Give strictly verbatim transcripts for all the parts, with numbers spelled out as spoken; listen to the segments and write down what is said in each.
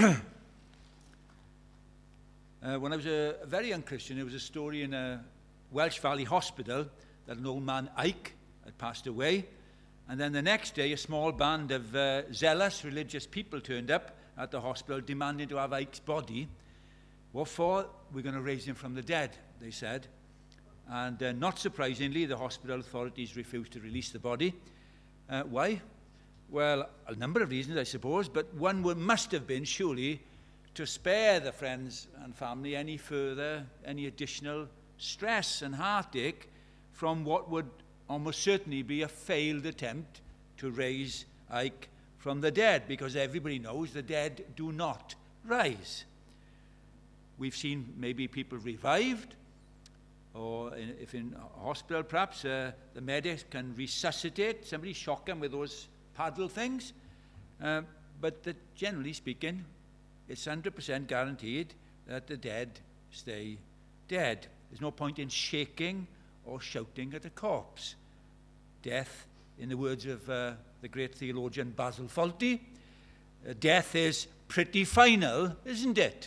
Uh, when I was a, a very young Christian, there was a story in a Welsh Valley hospital that an old man, Ike, had passed away. And then the next day, a small band of uh, zealous religious people turned up at the hospital demanding to have Ike's body. What for? We're going to raise him from the dead, they said. And uh, not surprisingly, the hospital authorities refused to release the body. Uh, why? Well, a number of reasons, I suppose, but one would, must have been, surely, to spare the friends and family any further, any additional stress and heartache from what would almost certainly be a failed attempt to raise Ike from the dead, because everybody knows the dead do not rise. We've seen maybe people revived, or in, if in a hospital perhaps uh, the medics can resuscitate somebody, shock them with those paddle things, uh, but the, generally speaking, it's one hundred percent guaranteed that the dead stay dead. There's no point in shaking or shouting at a corpse. Death, in the words of uh, the great theologian Basil Fawlty, uh, death is pretty final, isn't it?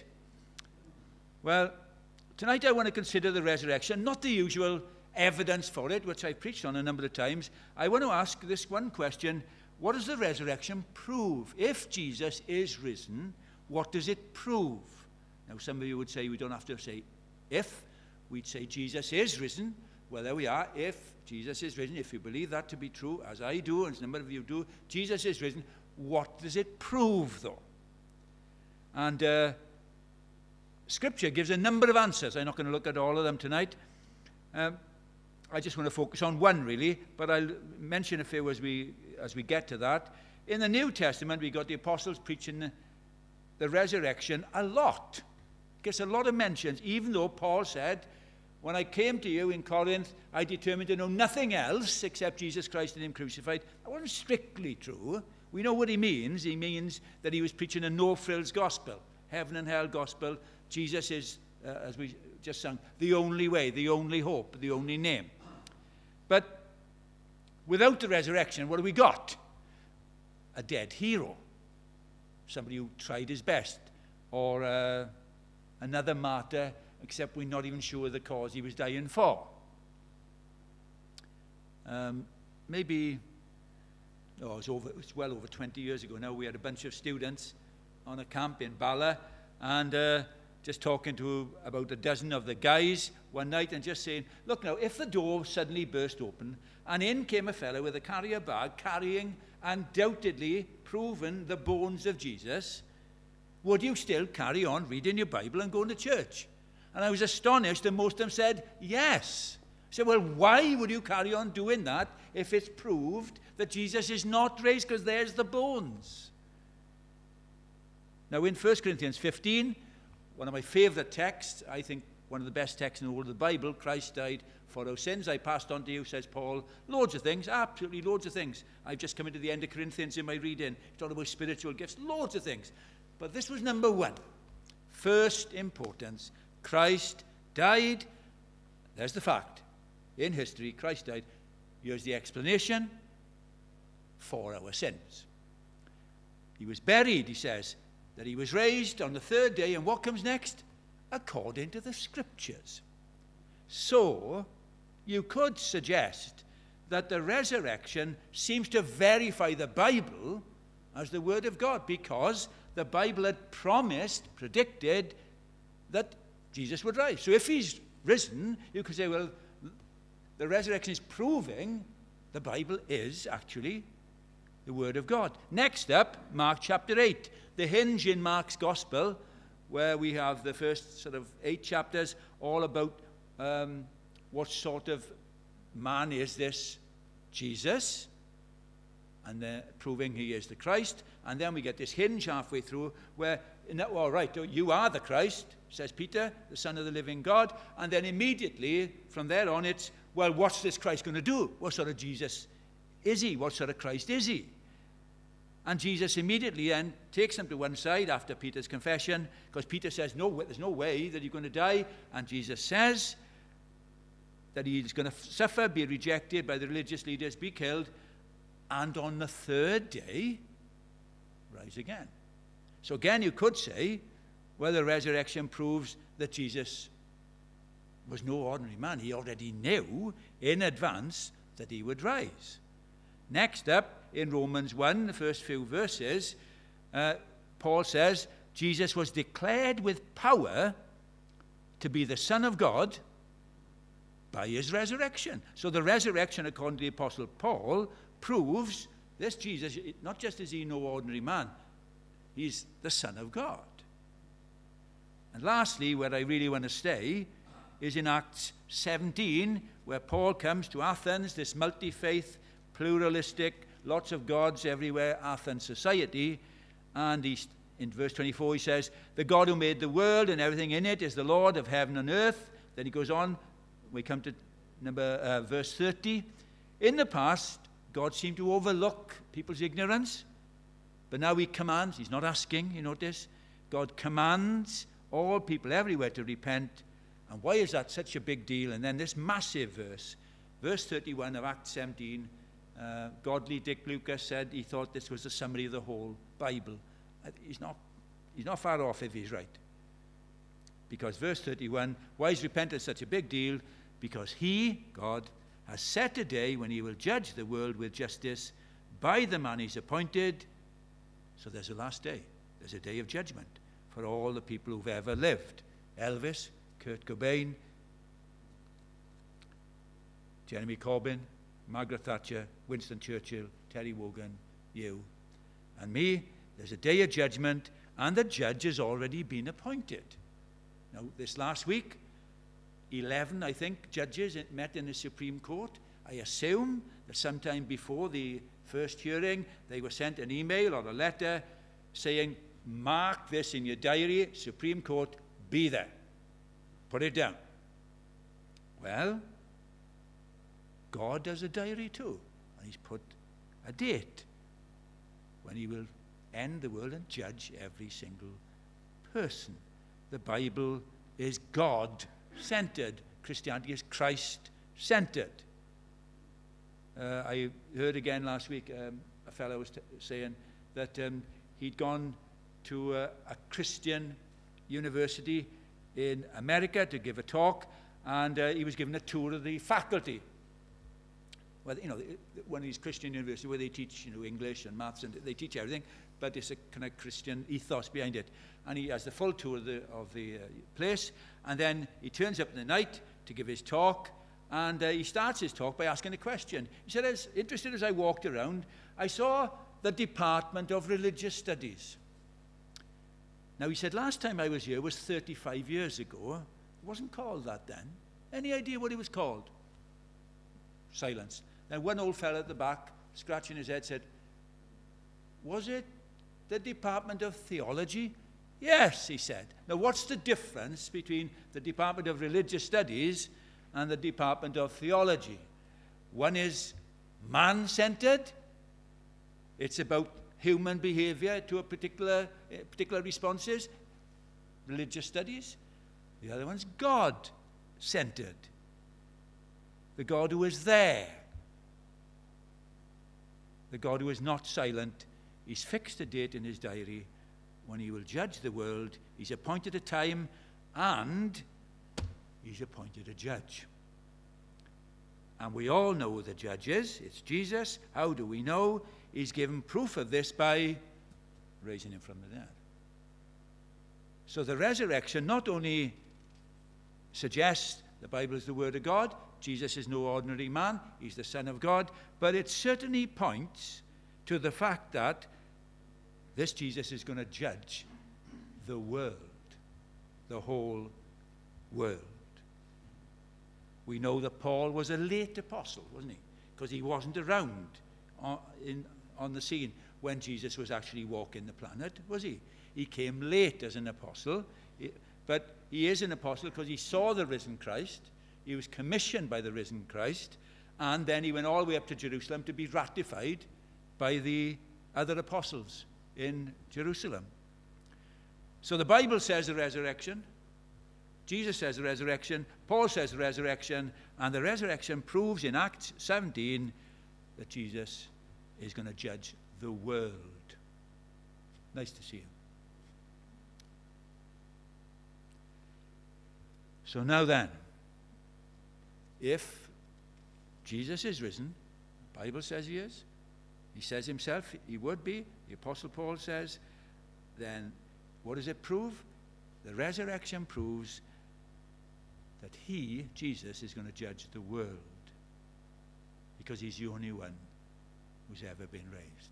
Well, tonight I want to consider the resurrection, not the usual evidence for it, which I've preached on a number of times. I want to ask this one question: what does the resurrection prove? If Jesus is risen, what does it prove? Now, some of you would say we don't have to say if. We'd say Jesus is risen. Well, there we are. If Jesus is risen, if you believe that to be true, as I do, and a number of you do, Jesus is risen. What does it prove, though? And uh, Scripture gives a number of answers. I'm not going to look at all of them tonight. Um, I just want to focus on one, really, but I'll mention a few as we, as we get to that. In the New Testament, we got the apostles preaching the resurrection a lot. Gets a lot of mentions, even though Paul said, when I came to you in Corinth, I determined to know nothing else except Jesus Christ and him crucified. That wasn't strictly true. We know what he means. He means that he was preaching a no-frills gospel, heaven and hell gospel. Jesus is, uh, as we just sung, the only way, the only hope, the only name. But without the resurrection, what have we got? A dead hero. Somebody who tried his best, or uh, another martyr, except we're not even sure the cause he was dying for. Um, maybe, oh, it's, over, it's well over twenty years ago now, we had a bunch of students on a camp in Bala, and uh, just talking to about a dozen of the guys one night and just saying, look now, if the door suddenly burst open, and in came a fellow with a carrier bag carrying undoubtedly proven the bones of Jesus, would you still carry on reading your Bible and going to church? And I was astonished, and most of them said, yes. I said, well, why would you carry on doing that if it's proved that Jesus is not raised? Because there's the bones. Now, in First Corinthians fifteen, one of my favorite texts, I think one of the best texts in the whole of the Bible, Christ died for our sins. I passed on to you, says Paul, loads of things, absolutely loads of things. I've just come into the end of Corinthians in my reading. It's all about spiritual gifts, loads of things. But this was number one. First importance. Christ died. There's the fact. In history, Christ died. Here's the explanation: for our sins. He was buried, he says, that he was raised on the third day, and what comes next? According to the Scriptures. So, you could suggest that the resurrection seems to verify the Bible as the Word of God, because the Bible had promised, predicted, that Jesus would rise. So if he's risen, you could say, well, the resurrection is proving the Bible is actually the Word of God. Next up, Mark chapter eight, the hinge in Mark's Gospel, where we have the first sort of eight chapters all about um, what sort of man is this Jesus, and then proving he is the Christ. And then we get this hinge halfway through where, all right, you are the Christ, says Peter, the Son of the living God. And then immediately from there on it's, well, what's this Christ going to do? What sort of Jesus is he? What sort of Christ is he? And Jesus immediately then takes him to one side after Peter's confession, because Peter says, no, there's no way that you're going to die. And Jesus says that he's going to suffer, be rejected by the religious leaders, be killed, and on the third day, rise again. So again, you could say, well, the resurrection proves that Jesus was no ordinary man. He already knew in advance that he would rise. Next up, in Romans one, the first few verses, uh, Paul says, Jesus was declared with power to be the Son of God by his resurrection. So the resurrection, according to the Apostle Paul, proves this Jesus, not just is he no ordinary man, he's the Son of God. And lastly, where I really want to stay is in Acts seventeen, where Paul comes to Athens, this multi-faith, pluralistic, lots of gods everywhere, Athens society, and he's, in verse twenty-four he says, the God who made the world and everything in it is the Lord of heaven and earth. Then he goes on, we come to number uh, verse thirty. In the past, God seemed to overlook people's ignorance, but now he commands, he's not asking, you notice, God commands all people everywhere to repent. And why is that such a big deal? And then this massive verse, verse thirty-one of Acts seventeen, uh, godly Dick Lucas said he thought this was a summary of the whole Bible. He's not, he's not far off if he's right. Because verse thirty-one, why is repentance such a big deal? Because he, God, has set a day when he will judge the world with justice by the man he's appointed. So there's a last day. There's a day of judgment for all the people who've ever lived. Elvis, Kurt Cobain, Jeremy Corbyn, Margaret Thatcher, Winston Churchill, Terry Wogan, you, and me. There's a day of judgment, and the judge has already been appointed. Now, this last week, eleven, I think, judges met in the Supreme Court. I assume that sometime before the first hearing, they were sent an email or a letter saying, mark this in your diary, Supreme Court, be there. Put it down. Well, God has a diary too, and he's put a date when he will end the world and judge every single person. The Bible is God-centered. Christianity is Christ-centered. Uh, I heard again last week um, a fellow was t- saying that um, he'd gone to a, a Christian university in America to give a talk, and uh, he was given a tour of the faculty. Well, you know, one of these Christian universities where they teach, you know, English and maths, and they teach everything, but it's a kind of Christian ethos behind it. And he has the full tour of the, of the uh, place, and then he turns up in the night to give his talk, and uh, he starts his talk by asking a question. He said, as interested as I walked around, I saw the Department of Religious Studies. Now, he said, last time I was here was thirty-five years ago. It wasn't called that then. Any idea what it was called? Silence. Then one old fellow at the back, scratching his head, said, was it the Department of Theology? Yes, he said. Now, what's the difference between the Department of Religious Studies and the Department of Theology? One is man-centered. It's about human behavior to a particular, uh, particular responses, religious studies. The other one's God-centered. The God who is there. The God who is not silent. He's fixed a date in his diary when he will judge the world. He's appointed a time, and he's appointed a judge. And we all know who the judge is. It's Jesus. How do we know? He's given proof of this by raising him from the dead. So the resurrection not only suggests the Bible is the Word of God, Jesus is no ordinary man, he's the Son of God, but it certainly points to the fact that this Jesus is going to judge the world, the whole world. We know that Paul was a late apostle, wasn't he? Because he wasn't around on, in, on the scene when Jesus was actually walking the planet, was he? He came late as an apostle, but he is an apostle because he saw the risen Christ. He was commissioned by the risen Christ, and then he went all the way up to Jerusalem to be ratified by the other apostles in Jerusalem. So the Bible says the resurrection, Jesus says the resurrection, Paul says the resurrection, and the resurrection proves in Acts seventeen that Jesus is going to judge the world. Nice to see you. So now then, if Jesus is risen, the Bible says he is, he says himself he would be, the Apostle Paul says, then what does it prove? The resurrection proves that he, Jesus, is going to judge the world, because he's the only one who's ever been raised.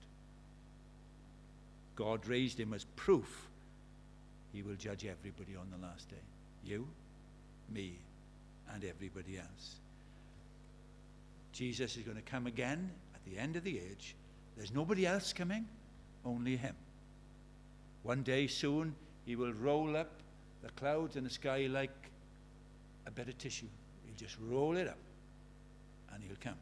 God raised him as proof he will judge everybody on the last day. You, me, and everybody else. Jesus is going to come again at the end of the age. There's nobody else coming, only him. One day soon, he will roll up the clouds in the sky like a bit of tissue. He'll just roll it up, and he'll come.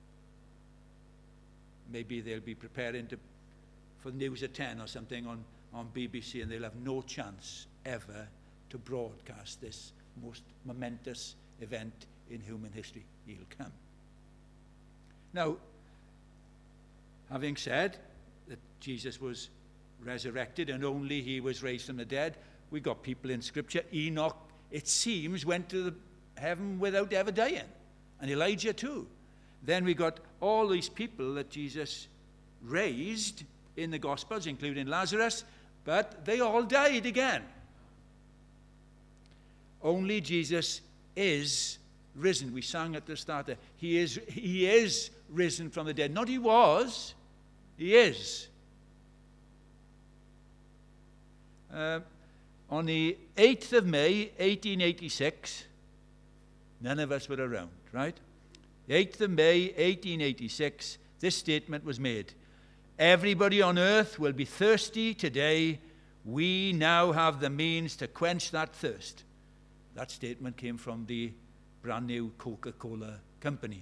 Maybe they'll be preparing to, for News at ten or something on, on B B C, and they'll have no chance ever to broadcast this most momentous event in human history. He'll come. Now, having said that Jesus was resurrected and only he was raised from the dead, we got people in Scripture. Enoch, it seems, went to the heaven without ever dying, and Elijah too. Then we got all these people that Jesus raised in the Gospels, including Lazarus, but they all died again. Only Jesus is risen. We sang at the start there. He is, he is risen from the dead. Not he was, he is. Uh, on the eighth of May, eighteen eighty-six, none of us were around, right? The eighth of May, eighteen eighty-six, this statement was made. Everybody on earth will be thirsty today. We now have the means to quench that thirst. That statement came from the brand new Coca-Cola company.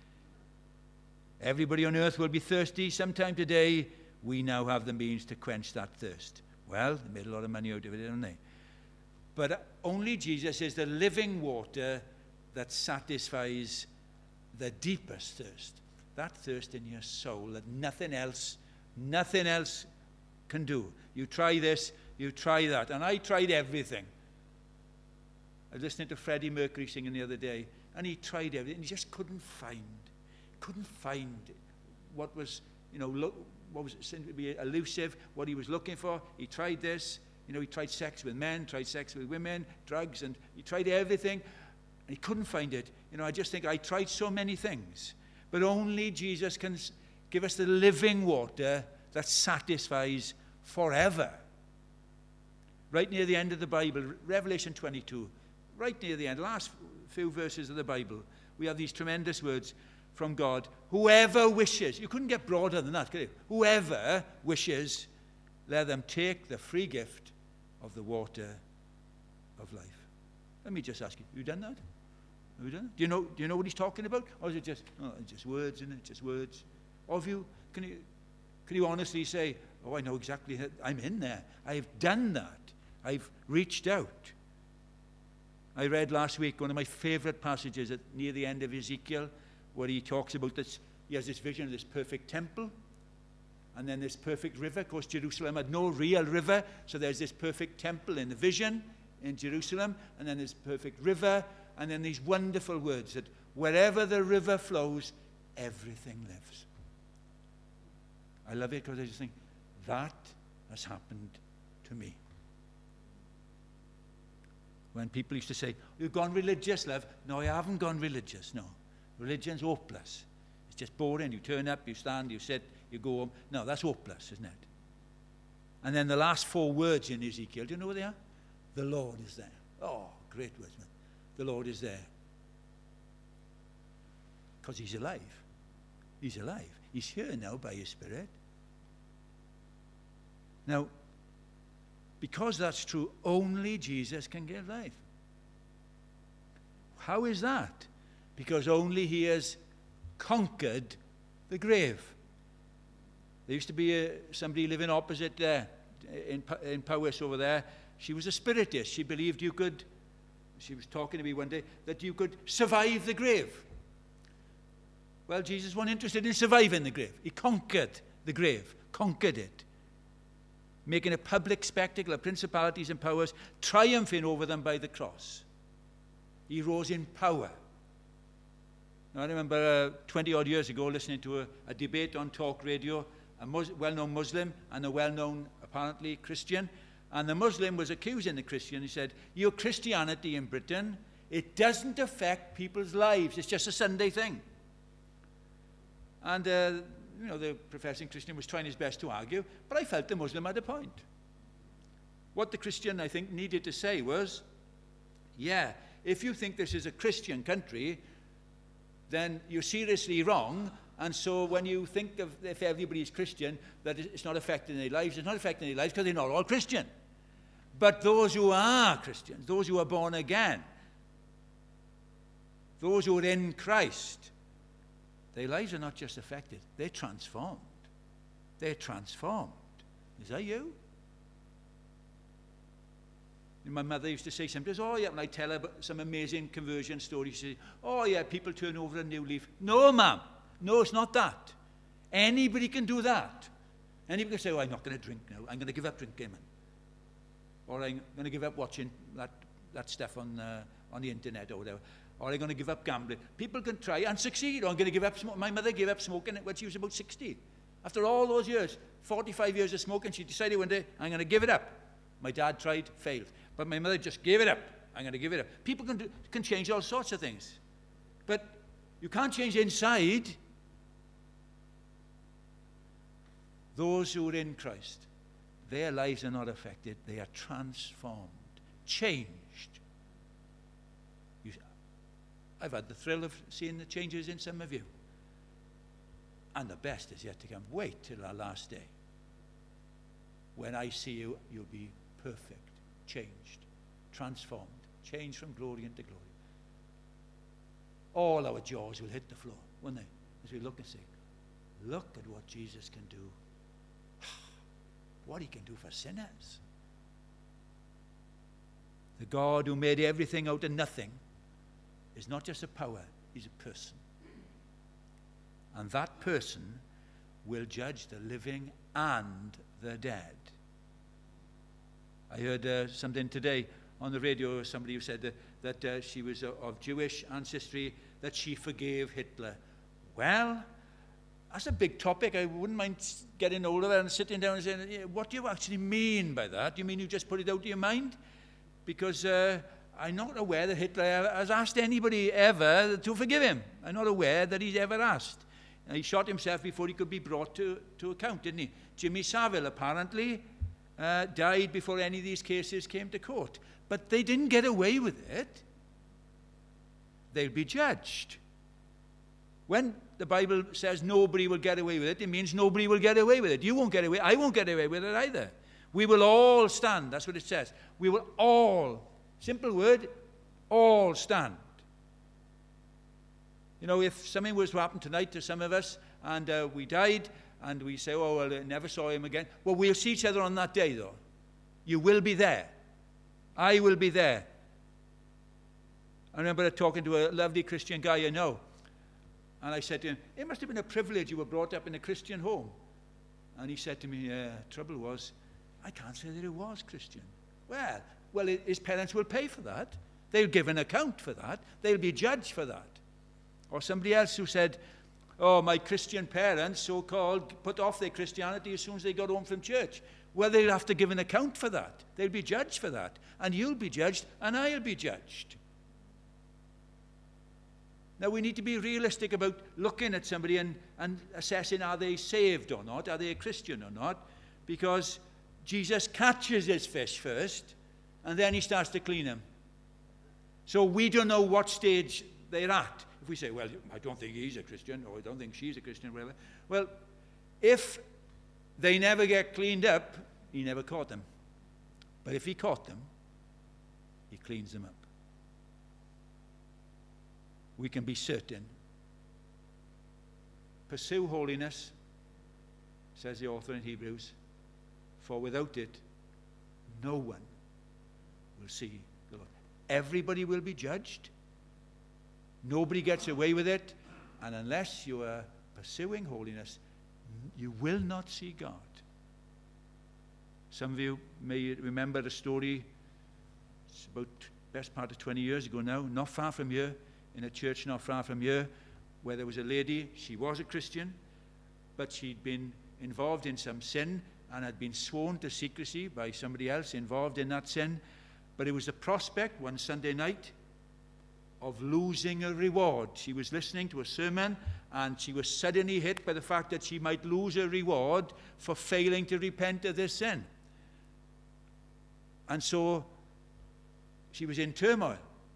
Everybody on earth will be thirsty sometime today. We now have the means to quench that thirst. Well, they made a lot of money out of it, didn't they? But only Jesus is the living water that satisfies the deepest thirst. That thirst in your soul that nothing else, nothing else can do. You try this, you try that. And I tried everything. I was listening to Freddie Mercury singing the other day, and he tried everything. He just couldn't find, couldn't find what was, you know, look, what was seemed to be elusive, what he was looking for. He tried this, you know, he tried sex with men, tried sex with women, drugs, and he tried everything, and he couldn't find it. You know, I just think I tried so many things, but only Jesus can give us the living water that satisfies forever. Right near the end of the Bible, Revelation twenty-two, right near the end, last few verses of the Bible, we have these tremendous words from God. Whoever wishes, you couldn't get broader than that, could you? Whoever wishes, let them take the free gift of the water of life. Let me just ask you, have you done that? Have you done it? Do you know, do you know what he's talking about? Or is it just, oh, it's just words, isn't it? Just words. Or have you, can you, can you honestly say, oh, I know exactly, how, I'm in there. I've done that. I've reached out. I read last week one of my favorite passages at near the end of Ezekiel, where he talks about this. He has this vision of this perfect temple, and then this perfect river. Of course, Jerusalem had no real river, so there's this perfect temple in the vision in Jerusalem, and then this perfect river, and then these wonderful words that wherever the river flows, everything lives. I love it because I just think, that has happened to me. When people used to say, you've gone religious, love. No, I haven't gone religious, no. Religion's hopeless. It's just boring. You turn up, you stand, you sit, you go home. No, that's hopeless, isn't it? And then the last four words in Ezekiel, do you know what they are? The Lord is there. Oh, great words, man. The Lord is there. Because he's alive. He's alive. He's here now by his Spirit. Now, because that's true, only Jesus can give life. How is that? Because only he has conquered the grave. There used to be a, somebody living opposite there, in, in Powys over there. She was a spiritist. She believed you could, she was talking to me one day, that you could survive the grave. Well, Jesus wasn't interested in surviving the grave. He conquered the grave, conquered it, making a public spectacle of principalities and powers, triumphing over them by the cross. He rose in power. Now, I remember uh, twenty-odd years ago listening to a, a debate on talk radio, a Mus- well-known Muslim and a well-known, apparently, Christian. And the Muslim was accusing the Christian. He said, your Christianity in Britain, it doesn't affect people's lives. It's just a Sunday thing. And, uh, you know, the professing Christian was trying his best to argue, but I felt the Muslim had a point. What the Christian, I think, needed to say was, yeah, if you think this is a Christian country, then you're seriously wrong. And so when you think of, if everybody's Christian, that it's not affecting their lives, it's not affecting their lives because they're not all Christian. But those who are Christians, those who are born again, those who are in Christ, their lives are not just affected, they're transformed. They're transformed. Is that you? My mother used to say sometimes, oh yeah, when I tell her about some amazing conversion story, she says, oh yeah, people turn over a new leaf. No, ma'am. No, it's not that. Anybody can do that. Anybody can say, oh, I'm not going to drink now. I'm going to give up drinking, man. Or I'm going to give up watching that, that stuff on, uh, on the internet or whatever. Or I'm going to give up gambling. People can try and succeed. Or I'm going to give up smoking. My mother gave up smoking when she was about sixty. After all those years, forty-five years of smoking, she decided one day, I'm going to give it up. My dad tried, failed. But my mother just gave it up. I'm going to give it up. People can, do, can change all sorts of things. But you can't change inside. Those who are in Christ, their lives are not affected. They are transformed, changed. You, I've had the thrill of seeing the changes in some of you. And the best is yet to come. Wait till our last day. When I see you, you'll be perfect, changed, transformed, changed from glory into glory. All our jaws will hit the floor, won't they? As we look and say, look at what Jesus can do. What he can do for sinners. The God who made everything out of nothing is not just a power, he's a person. And that person will judge the living and the dead. I heard uh, something today on the radio, somebody who said that, that uh, she was uh, of Jewish ancestry, that she forgave Hitler. Well, that's a big topic. I wouldn't mind getting hold of it and sitting down and saying, yeah, what do you actually mean by that? Do you mean you just put it out of your mind? Because uh, I'm not aware that Hitler has asked anybody ever to forgive him. I'm not aware that he's ever asked. And he shot himself before he could be brought to, to account, didn't he? Jimmy Savile, apparently, uh, died before any of these cases came to court. But they didn't get away with it. They'll be judged. When the Bible says nobody will get away with it, it means nobody will get away with it. You won't get away. I won't get away with it either. We will all stand. That's what it says. We will all, simple word, all stand. You know, if something was to happen tonight to some of us and uh, we died and we say, oh, well, I never saw him again. Well, we'll see each other on that day, though. You will be there. I will be there. I remember talking to a lovely Christian guy I know. And I said to him, it must have been a privilege you were brought up in a Christian home. And he said to me, uh, trouble was, I can't say that it was Christian. Well, well, his parents will pay for that. They'll give an account for that. They'll be judged for that. Or somebody else who said, oh, my Christian parents, so-called, put off their Christianity as soon as they got home from church. Well, they'll have to give an account for that. They'll be judged for that. And you'll be judged, and I'll be judged. Now, we need to be realistic about looking at somebody and, and assessing, are they saved or not? Are they a Christian or not? Because Jesus catches his fish first, and then he starts to clean them. So we don't know what stage they're at. If we say, well, I don't think he's a Christian, or I don't think she's a Christian, or whatever. Well, if they never get cleaned up, he never caught them. But if he caught them, he cleans them up. We can be certain. Pursue holiness, says the author in Hebrews, for without it, no one will see the Lord. Everybody will be judged. Nobody gets away with it. And unless you are pursuing holiness, you will not see God. Some of you may remember the story. It's about best part of twenty years ago now, not far from here, in a church not far from here, where there was a lady. She was a Christian, but she'd been involved in some sin and had been sworn to secrecy by somebody else involved in that sin. But it was the prospect one Sunday night of losing a reward. She was listening to a sermon, and she was suddenly hit by the fact that she might lose a reward for failing to repent of this sin. And so she was in turmoil.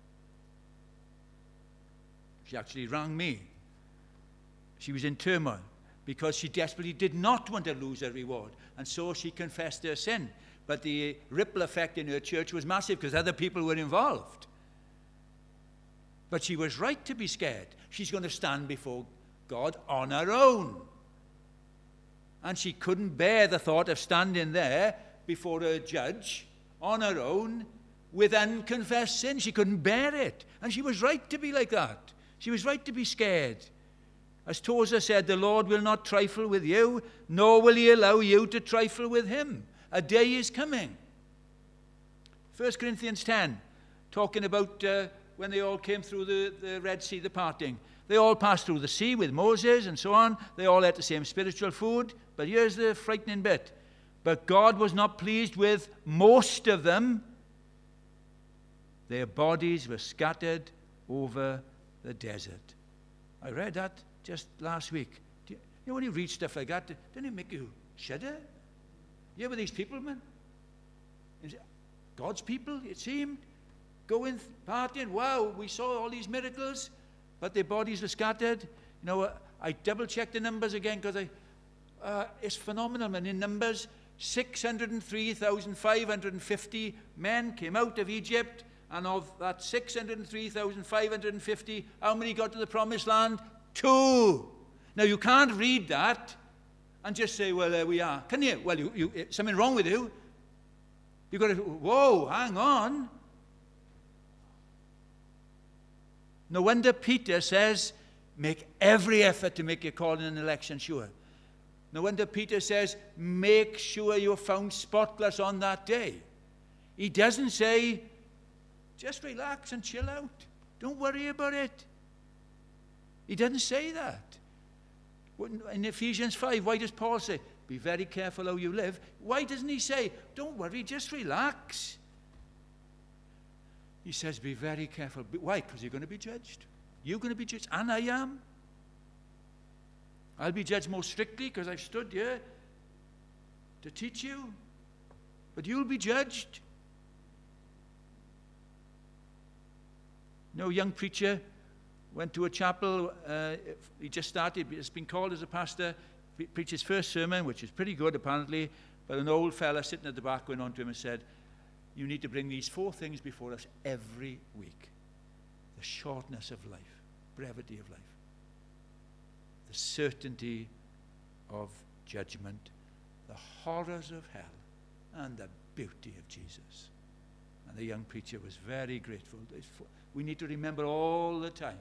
She actually rang me. She was in turmoil because she desperately did not want to lose her reward. And so she confessed her sin. But the ripple effect in her church was massive because other people were involved. But she was right to be scared. She's going to stand before God on her own. And she couldn't bear the thought of standing there before a judge on her own with unconfessed sin. She couldn't bear it. And she was right to be like that. She was right to be scared. As Tozer said, the Lord will not trifle with you, nor will he allow you to trifle with him. A day is coming. First Corinthians ten, talking about uh, when they all came through the, the Red Sea, the parting. They all passed through the sea with Moses and so on. They all ate the same spiritual food. But here's the frightening bit. But God was not pleased with most of them. Their bodies were scattered over the desert. I read that just last week. Do you, you know when you read stuff like that, doesn't it make you shudder? You ever these people, man? God's people, it seemed, going, partying. Wow, we saw all these miracles, but their bodies were scattered. You know, I double-checked the numbers again because I, uh, it's phenomenal, man. In Numbers, six hundred three thousand five hundred fifty men came out of Egypt, and of that six hundred three thousand five hundred fifty, how many got to the promised land? Two. Now, you can't read that and just say, well, there we are. Can you? Well, you, you, something wrong with you. You've got to, whoa, hang on. No wonder Peter says, make every effort to make your calling and election sure. No wonder Peter says, make sure you're found spotless on that day. He doesn't say, just relax and chill out. Don't worry about it. He doesn't say that. In Ephesians five, why does Paul say, be very careful how you live? Why doesn't he say, don't worry, just relax? He says, be very careful. Why? Because you're going to be judged. You're going to be judged, and I am. I'll be judged more strictly because I've stood here to teach you. But you'll be judged. No young preacher went to a chapel. Uh, he just started. He's been called as a pastor. He preached his first sermon, which is pretty good apparently. But an old fella sitting at the back went on to him and said, you need to bring these four things before us every week. The shortness of life, brevity of life, the certainty of judgment, the horrors of hell, and the beauty of Jesus. And the young preacher was very grateful. We need to remember all the time.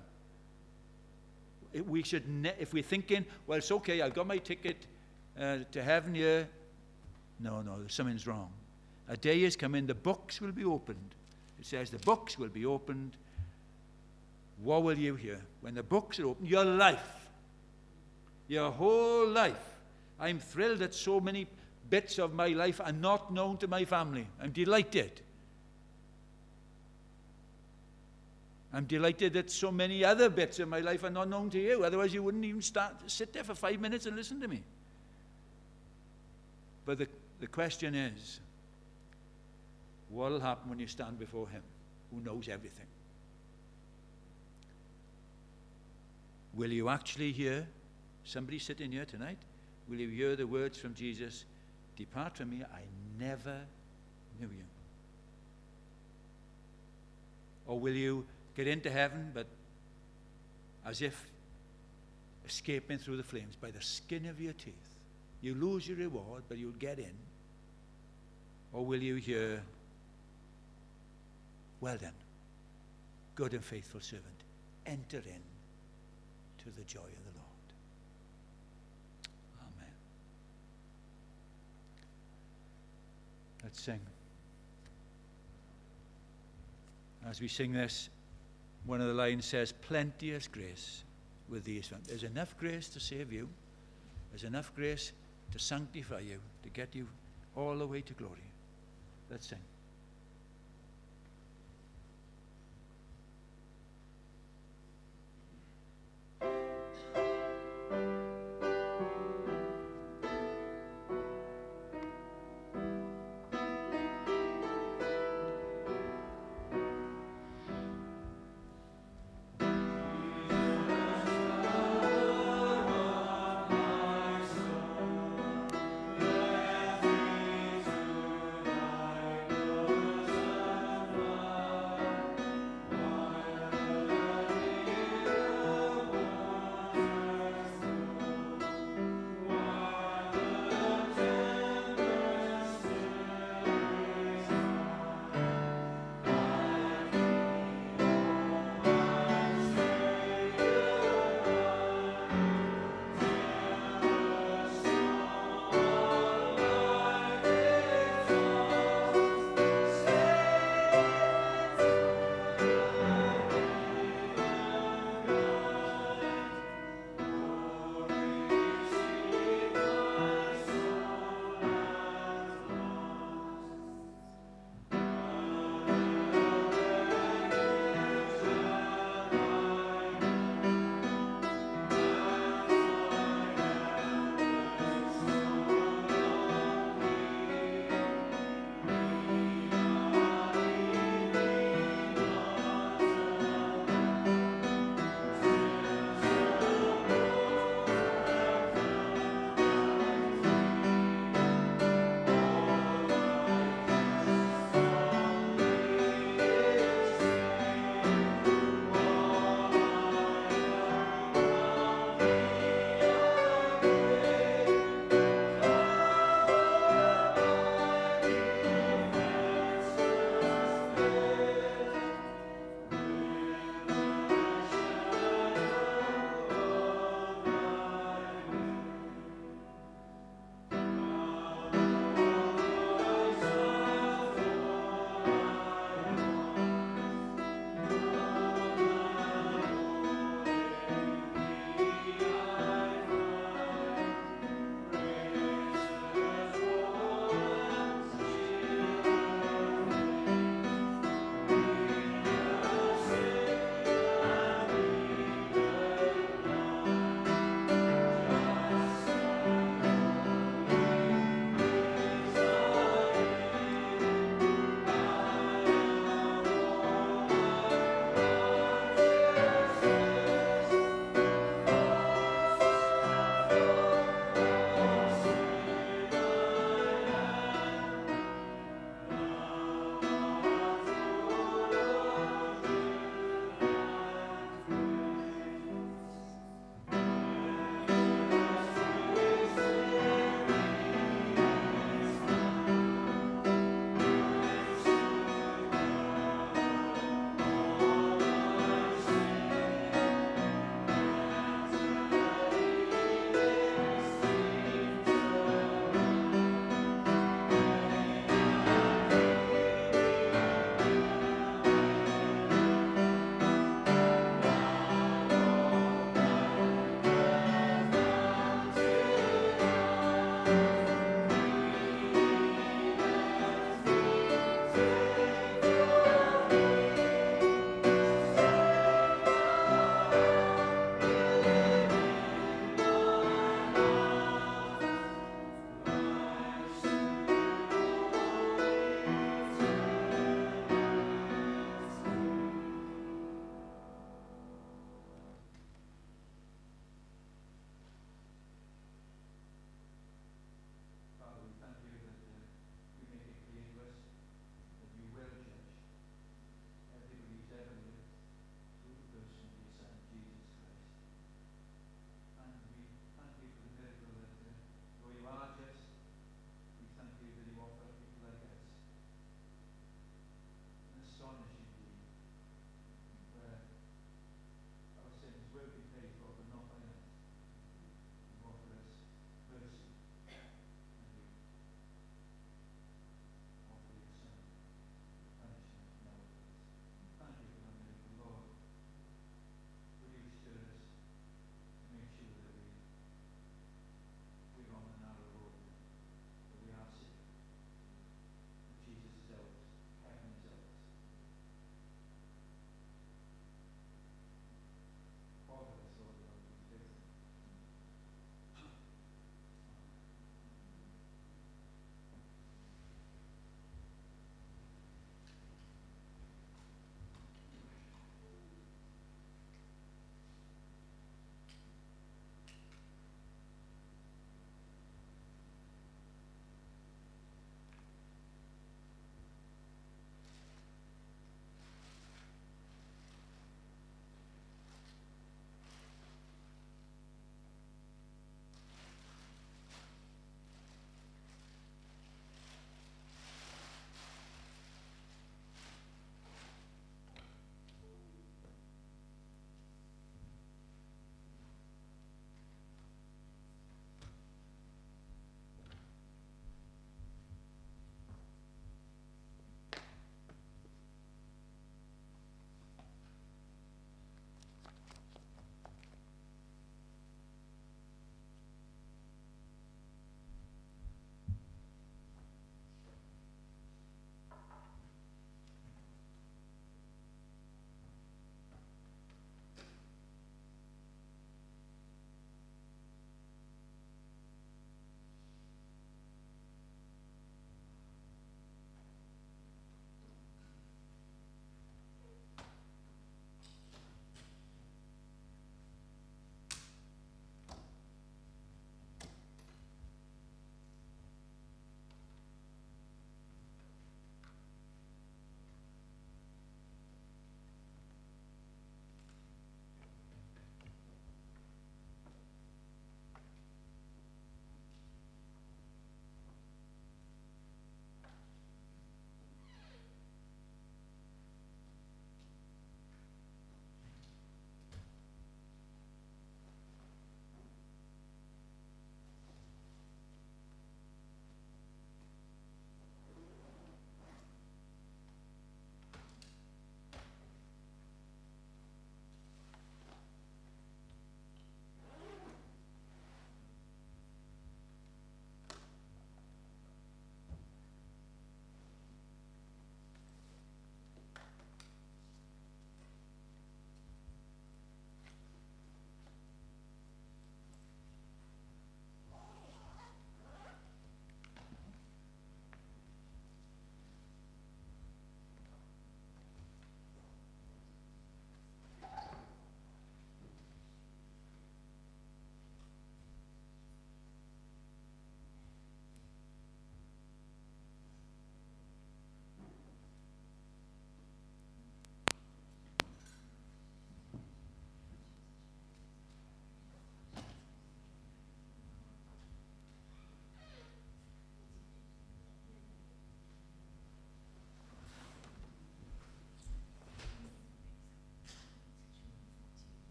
We should, ne- if we're thinking, well, it's okay, I've got my ticket uh, to heaven here. No, no, something's wrong. A day is coming, the books will be opened. It says the books will be opened. What will you hear? When the books are opened, your life, your whole life. I'm thrilled that so many bits of my life are not known to my family. I'm delighted. I'm delighted that so many other bits of my life are not known to you. Otherwise, you wouldn't even start, sit there for five minutes and listen to me. But the, the question is, what will happen when you stand before him who knows everything? Will you actually hear somebody sitting here tonight? Will you hear the words from Jesus, depart from me, I never knew you? Or will you get into heaven, but as if escaping through the flames by the skin of your teeth? You lose your reward, but you'll get in. Or will you hear, well done, good and faithful servant, enter in to the joy of the Lord. Amen. Let's sing. as we sing this, one of the lines says, plenteous grace with these ones. There's enough grace to save you. There's enough grace to sanctify you, to get you all the way to glory. Let's sing.